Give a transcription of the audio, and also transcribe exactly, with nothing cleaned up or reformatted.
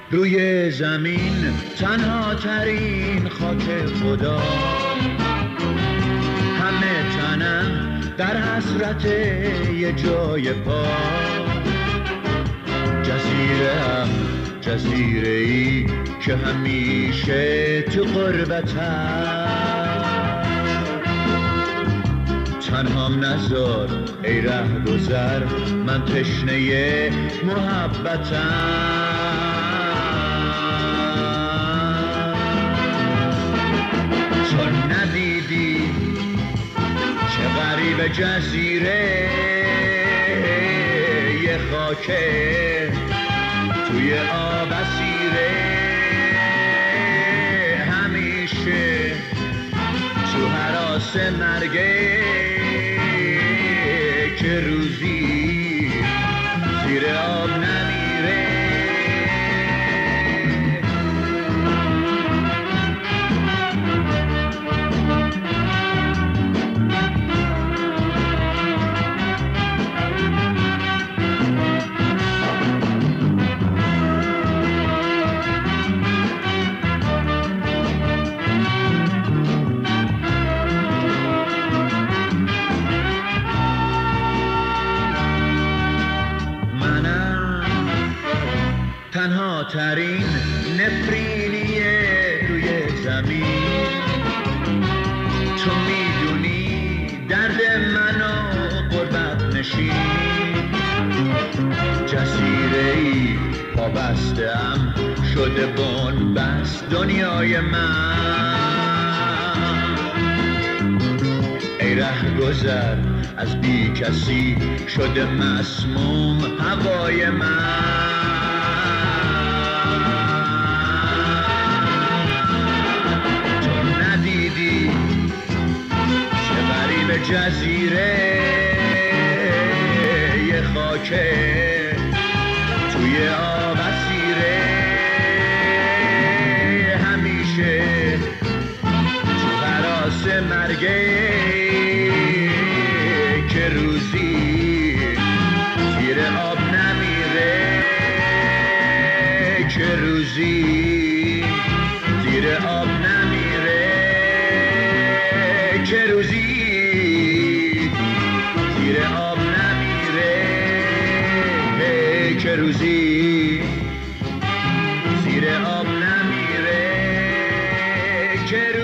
روی زمین تنها ترین خاک خدا، همه تنم در حسرت یه جای پا. جزیره هم جزیره ای که همیشه تو غربتم، تنهام نذار ای ره گذر، من تشنه محبتم. تو ندیدی چه غریب جزیره یه خاکه توی آب اسیره، همیشه تو هراس مرگه که روزی زیر آب نمیره. تنها ترین نفرینیه روی زمین، تو میدونی درد منو غربت نشین. جزیره ای پابسته‌ام شده بن بس دنیای من. ای ره گذر از بی کسی شده مسموم هوای من. جزیره یه خاکه توی آب اسیره، همیشه تو هراس مرگه که روزی زیر آب نمیره، که روزی زیر آب نمیره، که روزی زیر آب نمیره، که روزی زیر آب نمیره، که